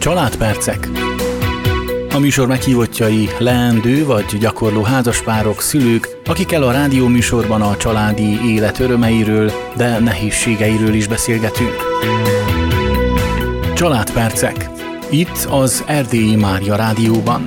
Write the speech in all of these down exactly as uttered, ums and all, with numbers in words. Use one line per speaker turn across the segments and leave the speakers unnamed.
Családpercek. A műsor meghívottjai leendő vagy gyakorló házaspárok, szülők, akikkel a rádióműsorban a családi élet örömeiről, de nehézségeiről is beszélgetünk. Családpercek. Itt az Erdélyi Mária Rádióban.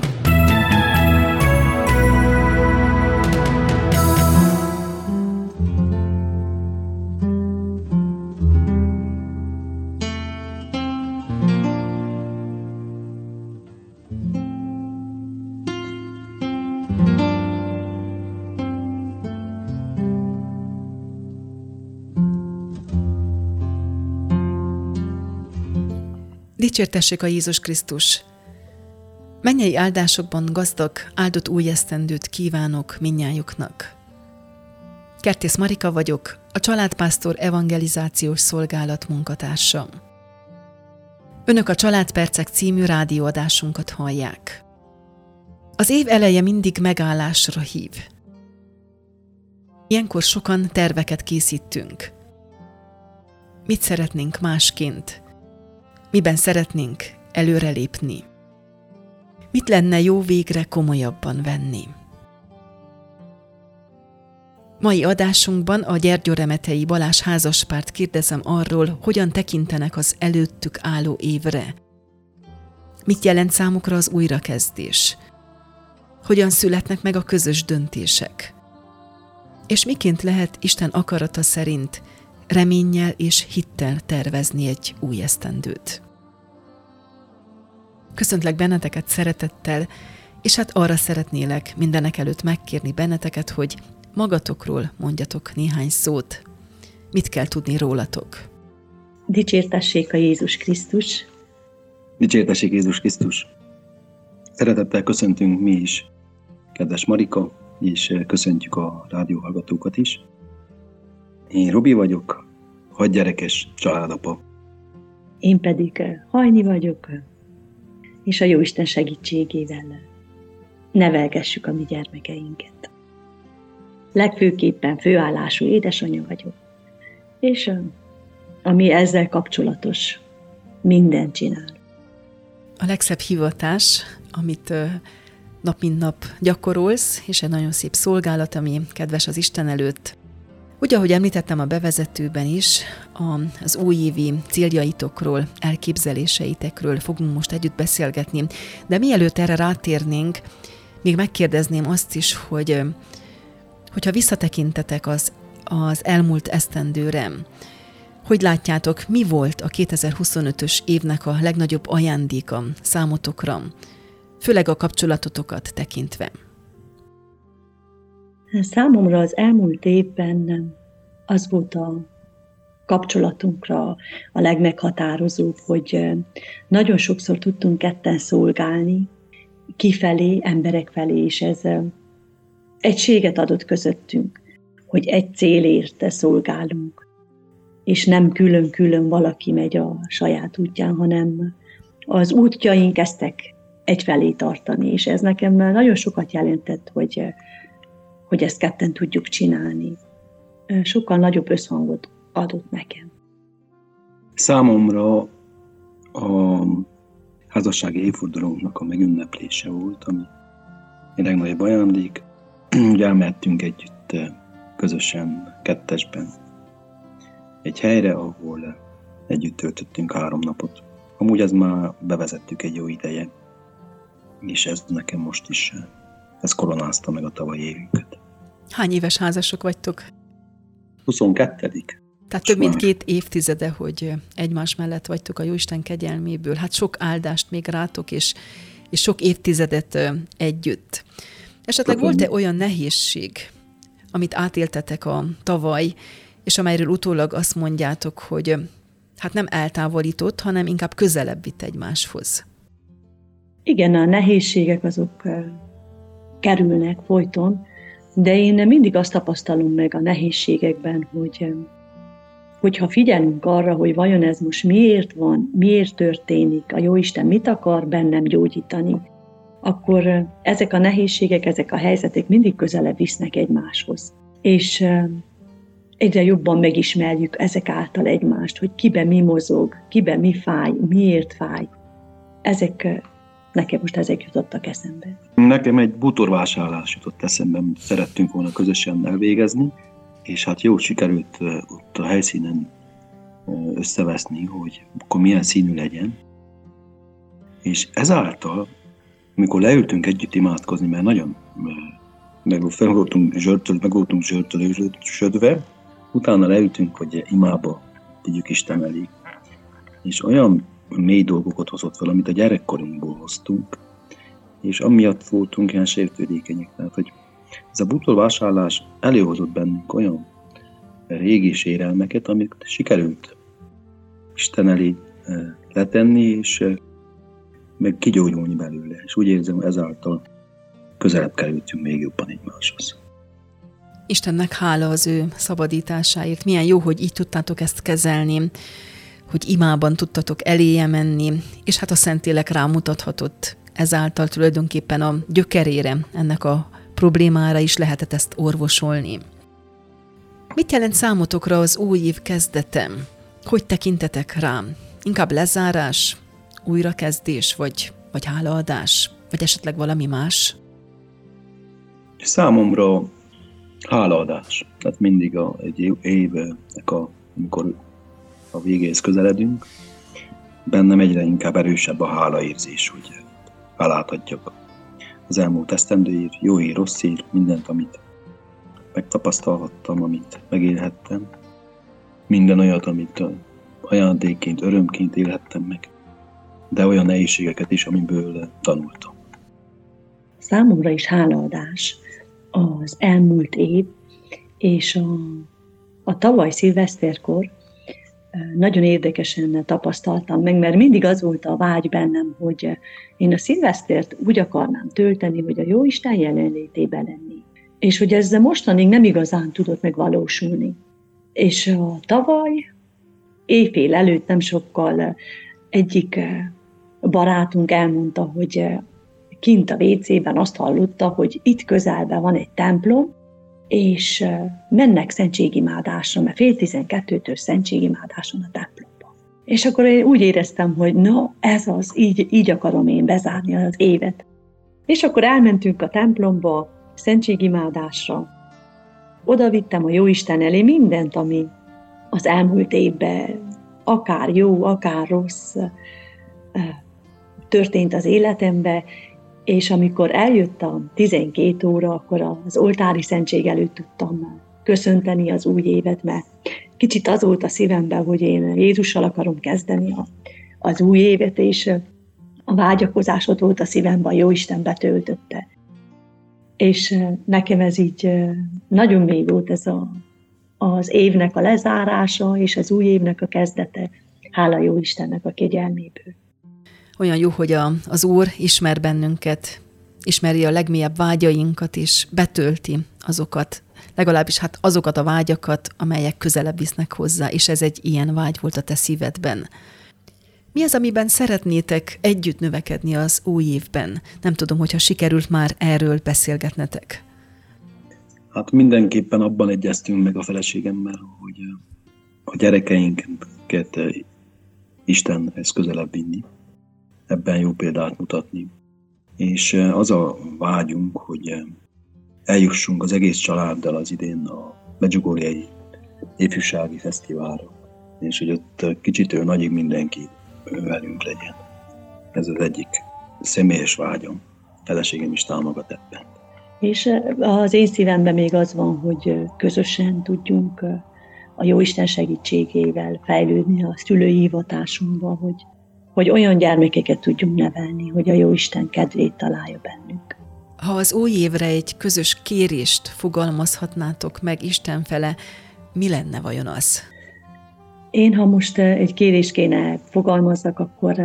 Dicsértessék a Jézus Krisztus! Mennyei áldásokban gazdag, áldott új esztendőt kívánok mindnyájuknak. Kertész Marika vagyok, a Családpásztor Evangelizációs Szolgálat munkatársa. Önök a Családpercek című rádióadásunkat hallják. Az év eleje mindig megállásra hív. Ilyenkor sokan terveket készítünk. Mit szeretnénk másként? Miben szeretnénk előrelépni? Mit lenne jó végre komolyabban venni? Mai adásunkban a Gyergyóremetei Balázs házaspárt kérdezem arról, hogyan tekintenek az előttük álló évre. Mit jelent számukra az újrakezdés? Hogyan születnek meg a közös döntések? És miként lehet Isten akarata szerint reménnyel és hittel tervezni egy új esztendőt? Köszöntlek benneteket szeretettel, és hát arra szeretnélek mindenek előtt megkérni benneteket, hogy magatokról mondjatok néhány szót. Mit kell tudni rólatok?
Dicsértessék a Jézus Krisztus!
Dicsértessék Jézus Krisztus! Szeretettel köszöntünk mi is, kedves Marika, és köszöntjük a rádióhallgatókat is. Én Robi vagyok, hatgyerekes családapa.
Én pedig Hajni vagyok, és a Jóisten segítségével nevelgessük a mi gyermekeinket. Legfőképpen főállású édesanyja vagyok, és ami ezzel kapcsolatos, mindent csinál.
A legszebb hivatás, amit nap mint nap gyakorolsz, és egy nagyon szép szolgálat, ami kedves az Isten előtt. Úgy, ahogy említettem a bevezetőben is, az újévi céljaitokról, elképzeléseitekről fogunk most együtt beszélgetni, de mielőtt erre rátérnénk, még megkérdezném azt is, hogy hogyha visszatekintetek az, az elmúlt esztendőre, hogy látjátok, mi volt a kétezer-huszonötös évnek a legnagyobb ajándéka számotokra, főleg a kapcsolatotokat tekintve?
Számomra az elmúlt évben az volt a kapcsolatunkra a legmeghatározóbb, hogy nagyon sokszor tudtunk ketten szolgálni, kifelé, emberek felé, és ez egységet adott közöttünk, hogy egy célért szolgálunk, és nem külön-külön valaki megy a saját útján, hanem az útjaink kezdtek egyfelé tartani, és ez nekem nagyon sokat jelentett, hogy hogy ezt ketten tudjuk csinálni. Sokkal nagyobb összhangot adott nekem.
Számomra a házassági évfordulónknak a megünneplése volt, ami a legnagyobb ajándék. Ugye elmehettünk együtt közösen, kettesben egy helyre, ahol együtt töltöttünk három napot. Amúgy ezt már bevezettük egy jó ideje, és ez nekem most is ez koronázta meg a tavalyi évünket.
Hány éves házasok vagytok?
huszonkettő.
Tehát több mint két évtizede, hogy egymás mellett vagytok a Jóisten kegyelméből. Hát sok áldást még rátok, és, és sok évtizedet együtt. Esetleg volt-e olyan nehézség, amit átéltetek a tavaly, és amelyről utólag azt mondjátok, hogy hát nem eltávolított, hanem inkább közelebb vitt egymáshoz?
Igen, a nehézségek azok kerülnek folyton, de én mindig azt tapasztalom meg a nehézségekben, hogy hogyha figyelünk arra, hogy vajon ez most miért van, miért történik, a Jóisten mit akar bennem gyógyítani, akkor ezek a nehézségek, ezek a helyzetek mindig közelebb visznek egymáshoz. És egyre jobban megismerjük ezek által egymást, hogy kiben mi mozog, kiben mi fáj, miért fáj. ezek, nekem most ezek jutottak eszembe.
Nekem egy bútorvásárlás jutott eszembe, amit szerettünk volna közösen elvégezni, és hát jó sikerült ott a helyszínen összeveszni, hogy akkor milyen színű legyen. És ezáltal, amikor leültünk együtt imádkozni, mert nagyon meg fel voltunk zsörtöl, meg voltunk zsörtölősödve, utána leültünk, hogy imába vigyük Isten elé. És olyan mély dolgokat hozott fel, amit a gyerekkorunkból hoztunk, és amiatt voltunk ilyen sértődékenyek. Tehát, hogy ez a bútorvásárlás előhozott bennünk olyan régi sérelmeket, amit sikerült Isten elé letenni, és meg kigyógyulni belőle. És úgy érzem, ezáltal közelebb kerültünk még jobban egymáshoz.
Istennek hála az ő szabadításáért. Milyen jó, hogy így tudtátok ezt kezelni, hogy imában tudtatok eléje menni, és hát a Szentlélek rámutathatott ezáltal tulajdonképpen a gyökerére, ennek a problémára is lehetett ezt orvosolni. Mit jelent számotokra az új év kezdete? Hogy tekintetek rám? Inkább lezárás, újrakezdés, vagy, vagy hálaadás, vagy esetleg valami más?
Számomra hálaadás. Tehát mindig a, egy évnek, a, amikor a végéhez közeledünk, bennem egyre inkább erősebb a hálaérzés, hogy hálát adjak az elmúlt esztendőért, jó ér, rossz ér, mindent, amit megtapasztalhattam, amit megélhettem, minden olyat, amit ajándékként, örömként élhettem meg, de olyan nehézségeket is, amiből tanultam.
Számomra is hálaadás az elmúlt év, és a, a tavaly szilveszterkor nagyon érdekesen tapasztaltam meg, mert mindig az volt a vágy bennem, hogy én a szilvesztert úgy akarnám tölteni, hogy a Jóisten jelenlétében lenni. És hogy ez mostanig nem igazán tudott megvalósulni. És a tavaly éjfél előtt nem sokkal egyik barátunk elmondta, hogy kint a vécében azt hallotta, hogy itt közelben van egy templom, és mennek szentségimádásra, mert fél tizenkettőtől szentségimádáson a templomban. És akkor én úgy éreztem, hogy na, ez az, így, így akarom én bezárni az évet. És akkor elmentünk a templomba, szentségimádásra. Oda vittem a Jóisten elé mindent, ami az elmúlt évben akár jó, akár rossz történt az életemben, és amikor eljött a tizenkét óra, akkor az oltári szentség előtt tudtam köszönteni az új évet, mert kicsit az volt a szívemben, hogy én Jézussal akarom kezdeni az új évet, és a vágyakozás ott volt a szívemben, a Jóisten betöltötte. És nekem ez így nagyon mély volt ez a, az évnek a lezárása, és az új évnek a kezdete, hála Jóistennek a kegyelméből.
Olyan jó, hogy a, az Úr ismer bennünket, ismeri a legmélyebb vágyainkat, és betölti azokat, legalábbis hát azokat a vágyakat, amelyek közelebb visznek hozzá, és ez egy ilyen vágy volt a te szívedben. Mi az, amiben szeretnétek együtt növekedni az új évben? Nem tudom, hogyha sikerült már erről beszélgetnetek.
Hát mindenképpen abban egyeztünk meg a feleségemmel, hogy a gyerekeinket Istenhez közelebb vinni, ebben jó példát mutatni. És az a vágyunk, hogy eljussunk az egész családdal az idén a Medjugorjei ifjúsági fesztiválra, és hogy ott kicsitől nagyig mindenki velünk legyen. Ez az egyik személyes vágyam. Feleségem is támogat ebben.
És az én szívemben még az van, hogy közösen tudjunk a Jóisten segítségével fejlődni a szülői hivatásunkba, hogy, hogy olyan gyermekeket tudjunk nevelni, hogy a Jóisten kedvét találja bennünk.
Ha az új évre egy közös kérést fogalmazhatnátok meg Isten fele, mi lenne vajon az?
Én, ha most egy kérést kéne fogalmazzak, akkor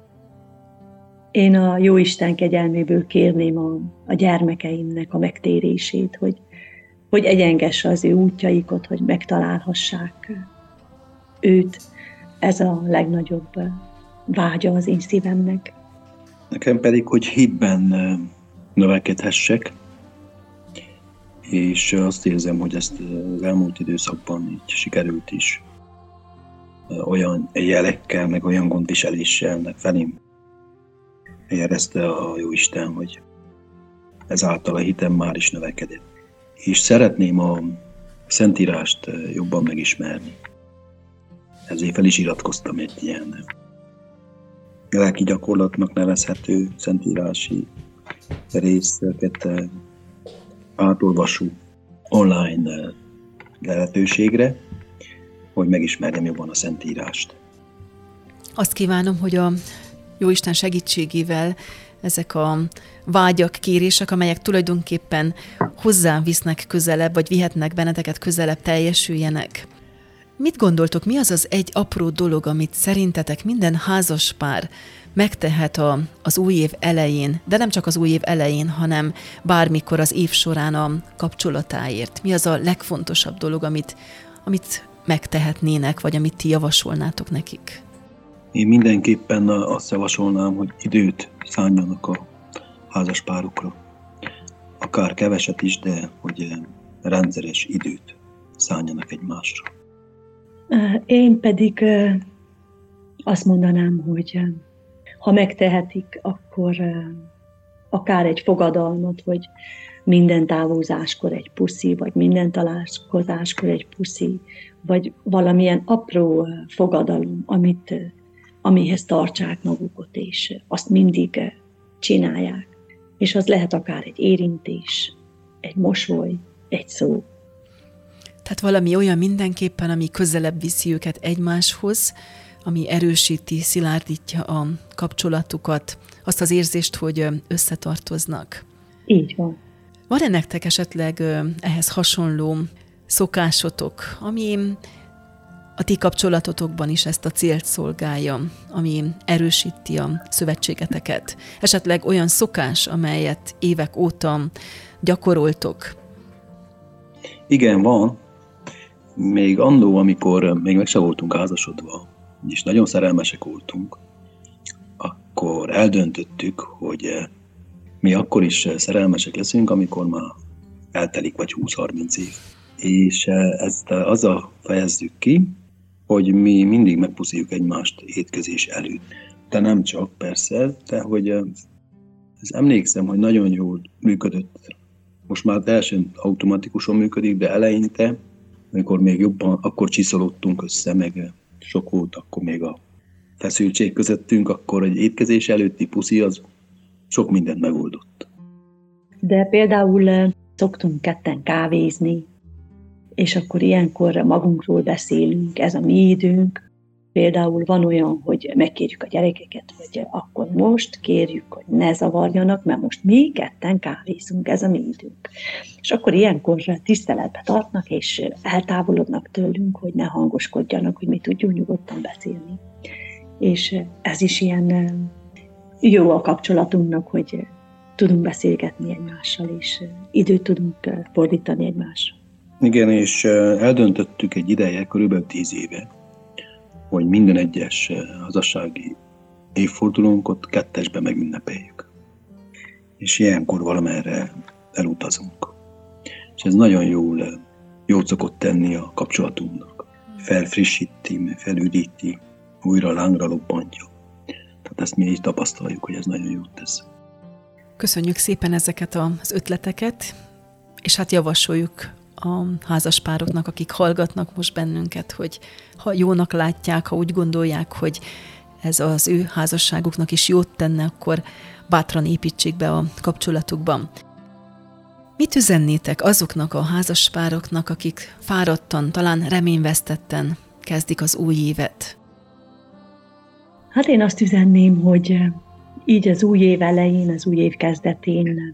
én a Jóisten kegyelméből kérném a, a gyermekeimnek a megtérését, hogy, hogy egyengesse az ő útjaikat, hogy megtalálhassák őt. Ez a legnagyobb vágya az én szívemnek.
Nekem pedig, hogy hitben növekedhessek, és azt érzem, hogy ezt az elmúlt időszakban így sikerült is olyan jelekkel, meg olyan gondviseléssel, meg felém érezte a Jóisten, hogy ezáltal a hitem már is növekedett. És szeretném a Szentírást jobban megismerni. Ezért fel is iratkoztam egy ilyen lelki gyakorlatnak nevezhető szentírási részeket átolvasó online lehetőségre, hogy megismerjem jobban a Szentírást.
Azt kívánom, hogy a Jóisten segítségével ezek a vágyak, kérések, amelyek tulajdonképpen hozzám visznek közelebb, vagy vihetnek benneteket közelebb, teljesüljenek. Mit gondoltok, mi az az egy apró dolog, amit szerintetek minden házas pár megtehet a, az új év elején, de nem csak az új év elején, hanem bármikor az év során a kapcsolatáért? Mi az a legfontosabb dolog, amit, amit megtehetnének, vagy amit ti javasolnátok nekik?
Én mindenképpen azt javasolnám, hogy időt szánjanak a házaspárokra. Akár keveset is, de hogy rendszeres időt szánjanak egymásra.
Én pedig azt mondanám, hogy ha megtehetik, akkor akár egy fogadalmat, hogy minden távozáskor egy puszi, vagy minden találkozáskor egy puszi, vagy valamilyen apró fogadalom, amit, amihez tartsák magukat, és azt mindig csinálják. És az lehet akár egy érintés, egy mosoly, egy szó.
Tehát valami olyan mindenképpen, ami közelebb viszi őket egymáshoz, ami erősíti, szilárdítja a kapcsolatukat, azt az érzést, hogy összetartoznak.
Így van.
Van-e nektek esetleg ehhez hasonló szokásotok, ami a ti kapcsolatotokban is ezt a célt szolgálja, ami erősíti a szövetségeteket? Esetleg olyan szokás, amelyet évek óta gyakoroltok?
Igen, van. Még annó, amikor még meg se voltunk házasodva, és nagyon szerelmesek voltunk, akkor eldöntöttük, hogy mi akkor is szerelmesek leszünk, amikor már eltelik vagy húsz-harminc év. És ezt azzal fejezzük ki, hogy mi mindig megpusziljuk egymást étkezés előtt. De nem csak, persze, de hogy ez emlékszem, hogy nagyon jól működött. Most már teljesen automatikusan működik, de eleinte, amikor még jobban, akkor csiszolódtunk össze, meg sok volt akkor még a feszültség közöttünk, akkor egy étkezés előtti puszi az sok mindent megoldott.
De például szoktunk ketten kávézni, és akkor ilyenkor magunkról beszélünk, ez a mi időnk. Például van olyan, hogy megkérjük a gyerekeket, hogy akkor most kérjük, hogy ne zavarjanak, mert most mi ketten kávézunk, ez a mi időnk. És akkor ilyenkor tiszteletbe tartnak, és eltávolodnak tőlünk, hogy ne hangoskodjanak, hogy mi tudjunk nyugodtan beszélni. És ez is ilyen jó a kapcsolatunknak, hogy tudunk beszélgetni egymással, és időt tudunk fordítani egymásra.
Igen, és eldöntöttük egy ideje, körülbelül tíz éve, hogy minden egyes házassági évfordulónkat kettesbe megünnepeljük. És ilyenkor valamerre elutazunk. És ez nagyon jól, jól szokott tenni a kapcsolatunknak. Felfrissíti, felüdíti, újra lángra lobbantja. Tehát ezt mi így tapasztaljuk, hogy ez nagyon jót tesz.
Köszönjük szépen ezeket az ötleteket, és hát javasoljuk a házaspároknak, akik hallgatnak most bennünket, hogy ha jónak látják, ha úgy gondolják, hogy ez az ő házasságuknak is jót tenne, akkor bátran építsék be a kapcsolatukban. Mit üzennétek azoknak a házaspároknak, akik fáradtan, talán reményvesztetten kezdik az új évet?
Hát én azt üzenném, hogy így az új év elején, az új év kezdetén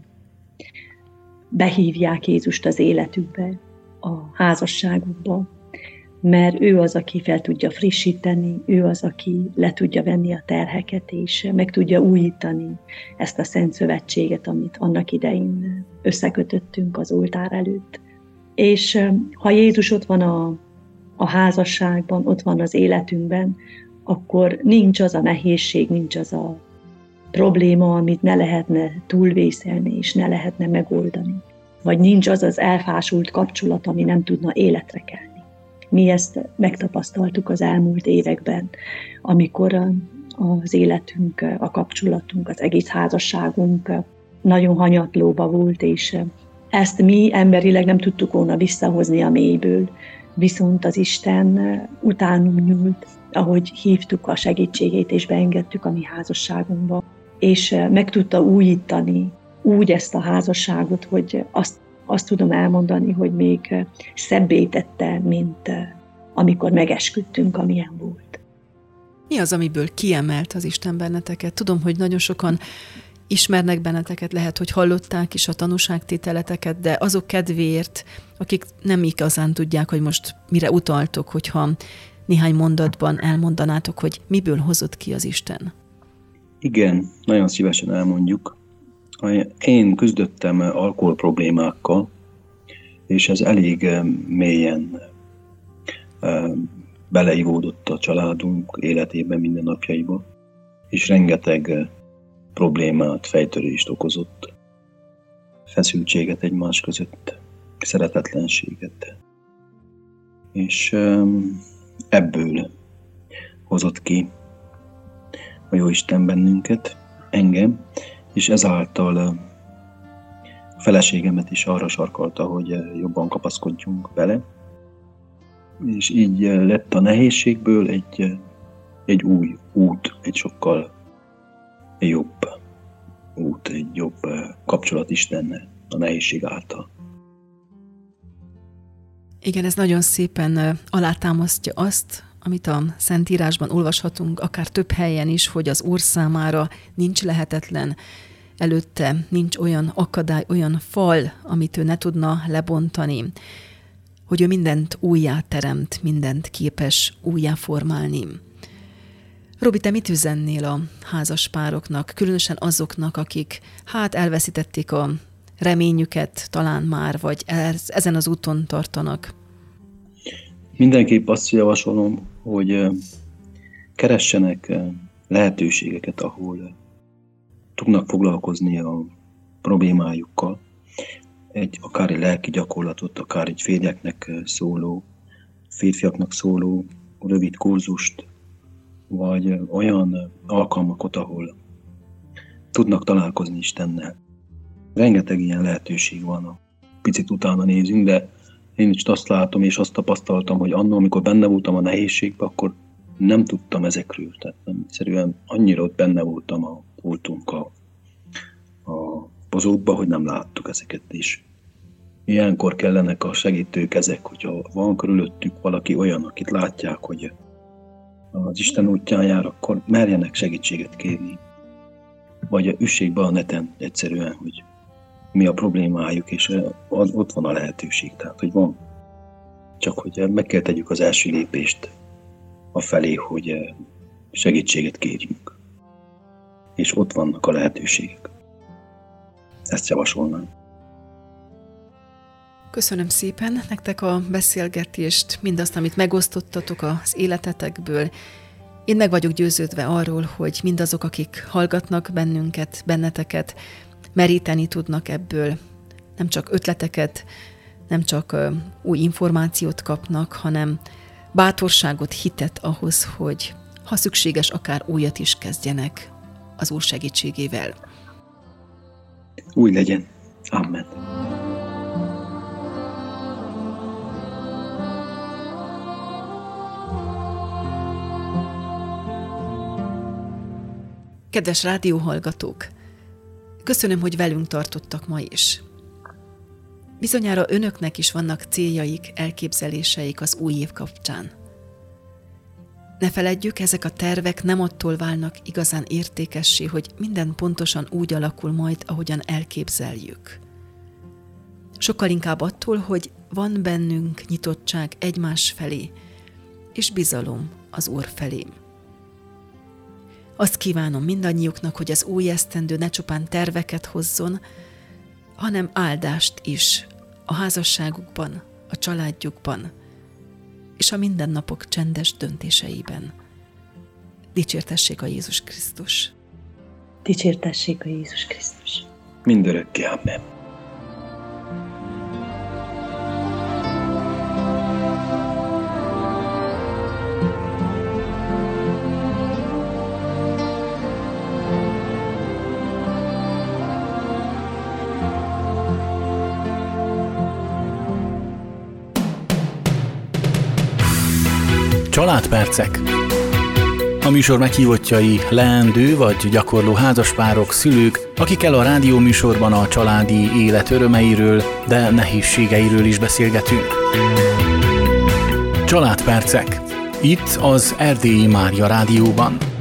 behívják Jézust az életükbe, a házasságukba, mert ő az, aki fel tudja frissíteni, ő az, aki le tudja venni a terheket, és meg tudja újítani ezt a szent szövetséget, amit annak idején összekötöttünk az oltár előtt. És ha Jézus ott van a, a házasságban, ott van az életünkben, akkor nincs az a nehézség, nincs az a probléma, amit ne lehetne túlvészelni, és ne lehetne megoldani. Vagy nincs az az elfásult kapcsolat, ami nem tudna életre kelni. Mi ezt megtapasztaltuk az elmúlt években, amikor az életünk, a kapcsolatunk, az egész házasságunk nagyon hanyatlóba volt, és ezt mi emberileg nem tudtuk volna visszahozni a mélyből, viszont az Isten utánunk nyúlt, ahogy hívtuk a segítségét, és beengedtük a mi házasságunkba, és meg tudta újítani úgy ezt a házasságot, hogy azt, azt tudom elmondani, hogy még szebbé tette, mint amikor megesküdtünk, amilyen volt.
Mi az, amiből kiemelt az Isten benneteket? Tudom, hogy nagyon sokan ismernek benneteket, lehet, hogy hallották is a tanúságtételeteket, de azok kedvéért, akik nem igazán tudják, hogy most mire utaltok, hogyha néhány mondatban elmondanátok, hogy miből hozott ki az Isten.
Igen, nagyon szívesen elmondjuk. Én küzdöttem alkohol problémákkal, és ez elég mélyen beleivódott a családunk életében, minden napjaiba, és rengeteg problémát, fejtörést okozott, feszültséget egymás között, szeretetlenséget. És ebből hozott ki a Jóisten bennünket, engem, és ezáltal a feleségemet is arra sarkalta, hogy jobban kapaszkodjunk bele. És így lett a nehézségből egy, egy új út, egy sokkal jobb út, egy jobb kapcsolat Istennel a nehézség által.
Igen, ez nagyon szépen alátámasztja azt, amit a Szentírásban olvashatunk, akár több helyen is, hogy az Úr számára nincs lehetetlen, előtte nincs olyan akadály, olyan fal, amit ő ne tudna lebontani, hogy ő mindent újjá teremt, mindent képes újjá formálni. Robi, te mit üzennél a házaspároknak, különösen azoknak, akik hát elveszítették a reményüket talán már, vagy ezen az úton tartanak?
Mindenképp azt javasolom, hogy keressenek lehetőségeket, ahol tudnak foglalkozni a problémájukkal. Egy, akár egy lelki gyakorlatot, akár egy férjeknek szóló, férfiaknak szóló rövid kurzust, vagy olyan alkalmakat, ahol tudnak találkozni Istennel. Rengeteg ilyen lehetőség van, picit utána nézünk, de én is azt látom és azt tapasztaltam, hogy annól, amikor benne voltam a nehézségben, akkor nem tudtam ezekről. Tehát nem, egyszerűen annyira ott benne voltam, a, voltunk a, a pozókba, hogy nem láttuk ezeket is. Ilyenkor kellenek a segítők ezek, hogyha van körülöttük valaki olyan, akit látják, hogy az Isten útján jár, akkor merjenek segítséget kérni. Vagy üssék be a neten egyszerűen, hogy mi a problémájuk, és ott van a lehetőség. Tehát, hogy van. Csak hogy meg kell tegyük az első lépést afelé, hogy segítséget kérjünk. És ott vannak a lehetőségek. Ezt javasolnám.
Köszönöm szépen nektek a beszélgetést, mindazt, amit megosztottatok az életetekből. Én meg vagyok győződve arról, hogy mindazok, akik hallgatnak bennünket, benneteket, meríteni tudnak ebből. Nem csak ötleteket, nem csak új információt kapnak, hanem bátorságot, hitet ahhoz, hogy ha szükséges, akár újat is kezdjenek az Úr segítségével.
Úgy legyen. Amen.
Kedves rádióhallgatók! Köszönöm, hogy velünk tartottak ma is. Bizonyára önöknek is vannak céljaik, elképzeléseik az új év kapcsán. Ne feledjük, ezek a tervek nem attól válnak igazán értékessé, hogy minden pontosan úgy alakul majd, ahogyan elképzeljük. Sokkal inkább attól, hogy van bennünk nyitottság egymás felé, és bizalom az Úr felé. Azt kívánom mindannyiuknak, hogy az új esztendő ne csupán terveket hozzon, hanem áldást is a házasságukban, a családjukban és a mindennapok csendes döntéseiben. Dicsértessék a Jézus Krisztus!
Dicsértessék a Jézus Krisztus!
Mindörökké, amen.
Családpercek. A műsor meghívottjai leendő vagy gyakorló házaspárok, szülők, akikkel a rádióműsorban a családi élet örömeiről, de nehézségeiről is beszélgetünk. Családpercek. Itt az Erdélyi Mária Rádióban.